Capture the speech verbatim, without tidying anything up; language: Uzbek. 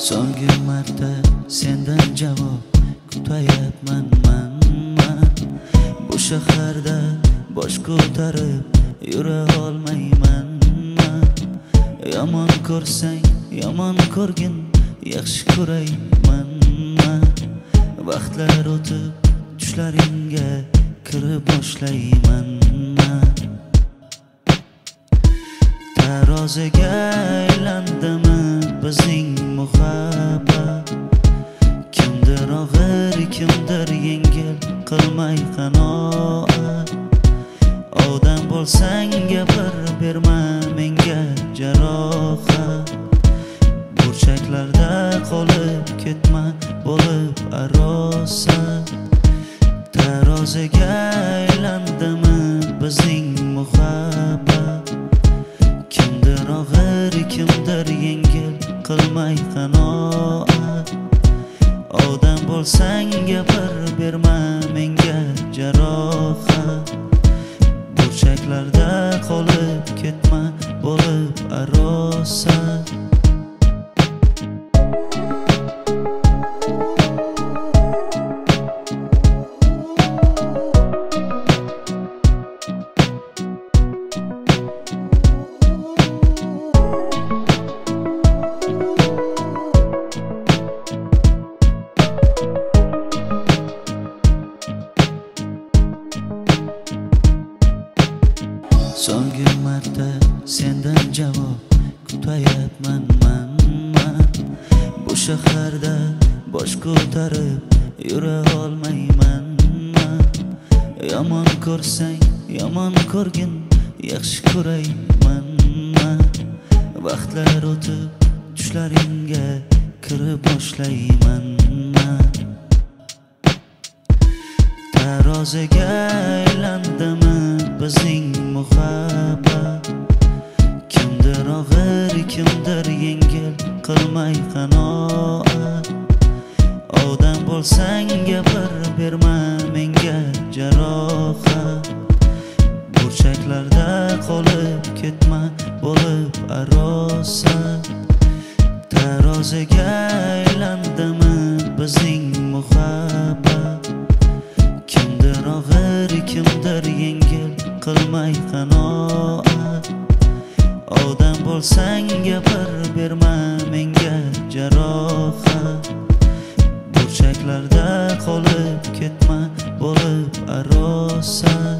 So'nggi marta sendan javob kutayapman man man. Bu shaharda bosh ko'tarib yura olmayman man. Yomon ko'rsang yomon ko'rgin, yaxshi ko'rayman man. Vaqtlar o'tib tushlaringga kirib boshlayman man. Taroziga aylandimi bizning muhabbat? Kimdir og'ir, kimdir yengil, qilmay qanoat. Odam bo'lsang gapir, berma menga jarohat. Burchaklarda qolib ketma, bo'lib arosa. Taroziga aylandimi bizning muhabbat? Kimdir og'ir, kimdir yengil, qilmay qanoat. Odam bo'lsang gapir, berma menga jarohat. Burchaklarda qolib ketma, bo'lib arosa. So'nggi marta sendan javob kutayapman man man. Bu shaharda bosh ko'tarib yura olmayman man. Yomon ko'rsang yomon ko'rgin, yaxshi ko'rayman man. Vaqtlar o'tib tushlaringga kirib boshlayman man. Taroziga aylandimi bizning muhabbat? Kimdir og'ir, kimdir yengil, qilmay qanoat. Odam bo'lsang gapir, berma menga jarohat. Burchaklarda qolib ketma, bo'lib arosa. Taroziga aylandimi bizning muhabbat? Kimdir og'ir, kimdir yengil, qilmay qanoat. Odam bo'lsang gapir, berma menga jarohat. Burchaklarda qolib ketma, bo'lib arosa.